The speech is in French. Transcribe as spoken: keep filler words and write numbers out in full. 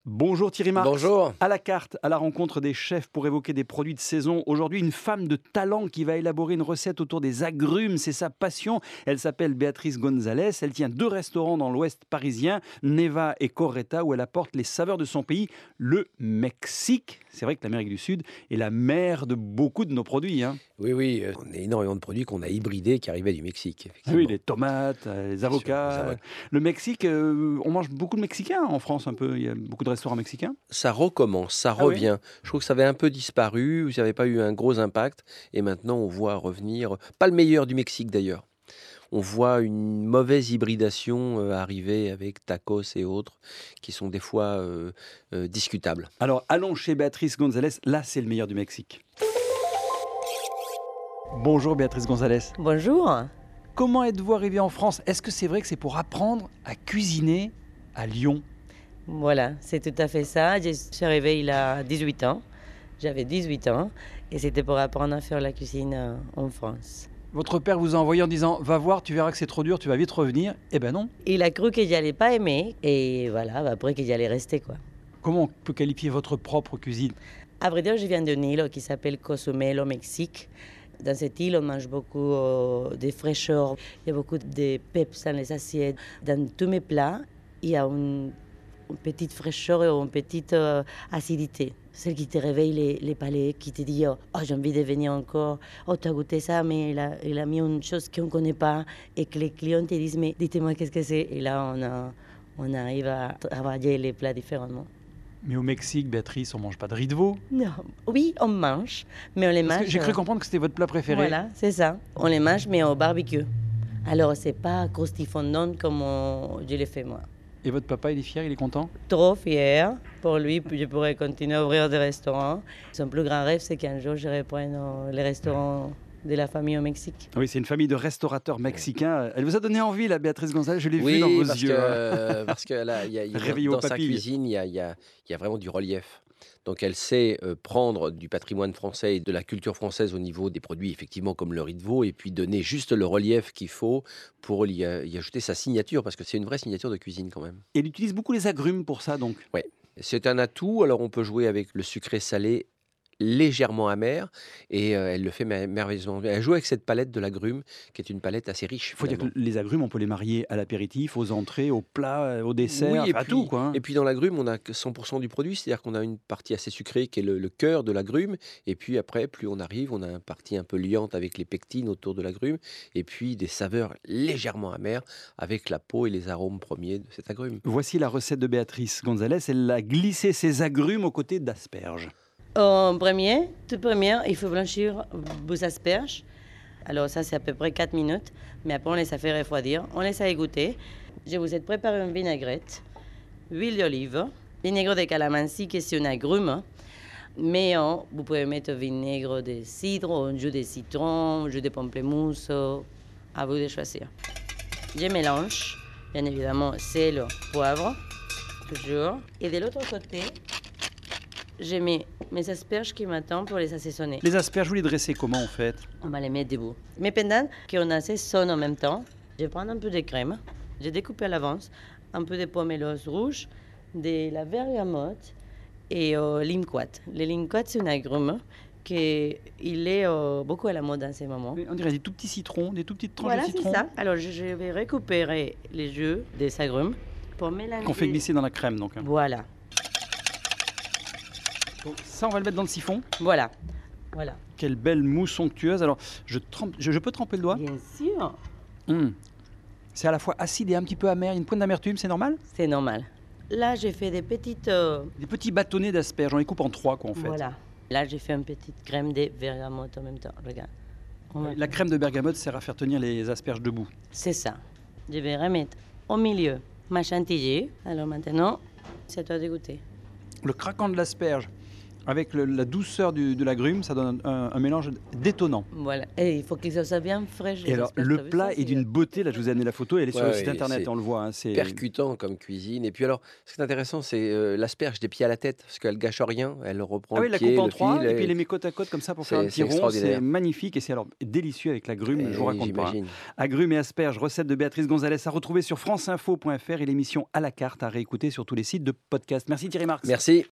Bonjour Thierry Marx. Bonjour. À la carte, à la rencontre des chefs pour évoquer des produits de saison. Aujourd'hui, une femme de talent qui va élaborer une recette autour des agrumes. C'est sa passion. Elle s'appelle Béatrice Gonzalez. Elle tient deux restaurants dans l'ouest parisien, Neva et Correta, où elle apporte les saveurs de son pays, le Mexique. C'est vrai que l'Amérique du Sud est la mère de beaucoup de nos produits. Hein. Oui, oui, euh, on a énormément de produits qu'on a hybridés qui arrivaient du Mexique. Ah oui, les tomates, euh, les avocats. sûr, les avocats. Le Mexique, euh, on mange beaucoup de Mexicains en France un peu. Il y a beaucoup de restaurants mexicains. Ça recommence, ça Ah oui. revient. Je trouve que ça avait un peu disparu, ça n'avait pas eu un gros impact. Et maintenant, on voit revenir, pas le meilleur du Mexique d'ailleurs. On voit une mauvaise hybridation euh, arriver avec tacos et autres, qui sont des fois euh, euh, discutables. Alors, allons chez Béatrice Gonzalez. Là, c'est le meilleur du Mexique. Bonjour Béatrice Gonzalez. Bonjour. Comment êtes-vous arrivée en France? Est-ce que c'est vrai que c'est pour apprendre à cuisiner à Lyon? Voilà, c'est tout à fait ça. Je suis arrivée il a dix-huit ans. J'avais dix-huit ans et c'était pour apprendre à faire la cuisine euh, en France. Votre père vous a envoyé en disant « Va voir, tu verras que c'est trop dur, tu vas vite revenir ». Eh ben non. Il a cru que j'allais pas aimer et voilà, bah après que j'allais rester quoi. Comment on peut qualifier votre propre cuisine? À vrai dire, je viens d'une île qui s'appelle Cozumel au Mexique. Dans cette île, on mange beaucoup euh, de fraîcheur. Il y a beaucoup de peps dans les assiettes. Dans tous mes plats, il y a une, une petite fraîcheur et une petite euh, acidité. Celle qui te réveille les, les palais, qui te dit « Oh, j'ai envie de venir encore. Oh, tu as goûté ça, mais il a, il a mis une chose qu'on ne connaît pas. » Et que les clients te disent « Mais dites-moi qu'est-ce que c'est ?» Et là, on, a, on arrive à travailler les plats différemment. Mais au Mexique, Béatrice, on mange pas de riz de veau. Non, oui, on mange, mais on les Parce mange. que j'ai cru euh, comprendre que c'était votre plat préféré. Voilà, c'est ça. On les mange, mais au barbecue. Alors, c'est pas croustifondant comme on- je l'ai fait moi. Et votre papa, il est fier, il est content? Trop fier. Pour lui, je pourrais continuer à ouvrir des restaurants. Son plus grand rêve, c'est qu'un jour, je reprenne euh, les restaurants de la famille au Mexique. Oui, c'est une famille de restaurateurs mexicains. Elle vous a donné envie, la Béatrice Gonzalez, je l'ai vu Oui, dans vos parce yeux. que, hein. euh, parce que là, il y a, il y a- Réveillé dans aux sa papilles. cuisine, il y a, il y a- il y a vraiment du relief. Donc elle sait euh, prendre du patrimoine français et de la culture française au niveau des produits, effectivement, comme le riz de veau, et puis donner juste le relief qu'il faut pour y, a- y ajouter sa signature, parce que c'est une vraie signature de cuisine quand même. Et elle utilise beaucoup les agrumes pour ça, donc. Ouais. C'est un atout, alors on peut jouer avec le sucré salé légèrement amer, et euh, elle le fait mer- merveilleusement bien. Elle joue avec cette palette de l'agrume, qui est une palette assez riche. Il faut dire que finalement. les agrumes, on peut les marier à l'apéritif, aux entrées, aux plats, au dessert, Oui, et enfin, à puis, tout, quoi. hein. et puis dans l'agrume, on a que cent pour cent du produit, c'est-à-dire qu'on a une partie assez sucrée qui est le, le cœur de l'agrume, et puis après, plus on arrive, on a une partie un peu liante avec les pectines autour de l'agrume, et puis des saveurs légèrement amères avec la peau et les arômes premiers de cet agrume. Voici la recette de Béatrice Gonzalez. Elle a glissé ses agrumes aux côtés d'asperges. En premier, tout premier, il faut blanchir vos asperges. Alors ça, c'est à peu près quatre minutes. Mais après, on les a fait refroidir. On les a égoutter. Je vous ai préparé une vinaigrette, huile d'olive, vinaigre de calamansi, qui est un agrume. Mais euh, vous pouvez mettre vinaigre de cidre, un jus de citron, un jus de pamplemousse. euh, À vous de choisir. Je mélange, bien évidemment, sel, poivre, toujours. Et de l'autre côté, j'ai mis mes asperges qui m'attendent pour les assaisonner. Les asperges, vous les dressez comment, en fait? On va les mettre debout. Mais pendant qu'on assaisonne en même temps, je prends un peu de crème. J'ai découpé à l'avance un peu de pomelos rouges, de la bergamote et euh, l'imquat. Le limquat, c'est un agrume qui il est euh, beaucoup à la mode en ce moment. On dirait des tout petits citrons, des tout petites tranches Voilà, de c'est citron ça. Alors, je, je vais récupérer les jus des agrumes pour mélanger. qu'on fait glisser dans la crème, donc. hein. Voilà, Donc, ça, on va le mettre dans le siphon. voilà, voilà. Quelle belle mousse somptueuse. Alors, je, trempe, je, je peux tremper le doigt? Bien sûr, Hum. C'est à la fois acide et un petit peu amer. Il y a une pointe d'amertume, c'est normal? c'est normal. Là, j'ai fait des petites... euh, Des petits bâtonnets d'asperges. On les coupe en trois, quoi, en fait. Voilà. Là, j'ai fait une petite crème de bergamote en même temps. Regarde. On va- La crème de bergamote sert à faire tenir les asperges debout. C'est ça. Je vais remettre au milieu ma chantilly. Alors maintenant, c'est à toi de goûter. Le craquant de l'asperge Avec le- la douceur du- de l'agrume, ça donne un, un mélange détonnant. Voilà. Et il faut qu'ils soient bien frais. Et alors, le plat est d'une beauté. Là, je vous ai amené la photo. Elle est sur Ouais, le site ouais, internet, c'est on le voit. hein, c'est percutant comme cuisine. Et puis alors, ce qui est intéressant, c'est euh, l'asperge des pieds à la tête, parce qu'elle gâche rien. Elle reprend Ah oui, le la pied, coupe en le trois, fil. et puis et- les met côte à côte comme ça pour C'est- faire un c'est petit rond. extraordinaire. C'est magnifique et c'est alors délicieux avec l'agrume. Je vous et raconte pas. hein. j'imagine. Agrumes et asperges, recette de Béatrice Gonzalez à retrouver sur franceinfo point f r et l'émission à la carte à réécouter sur tous les sites de podcast. Merci Thierry Marx. Merci.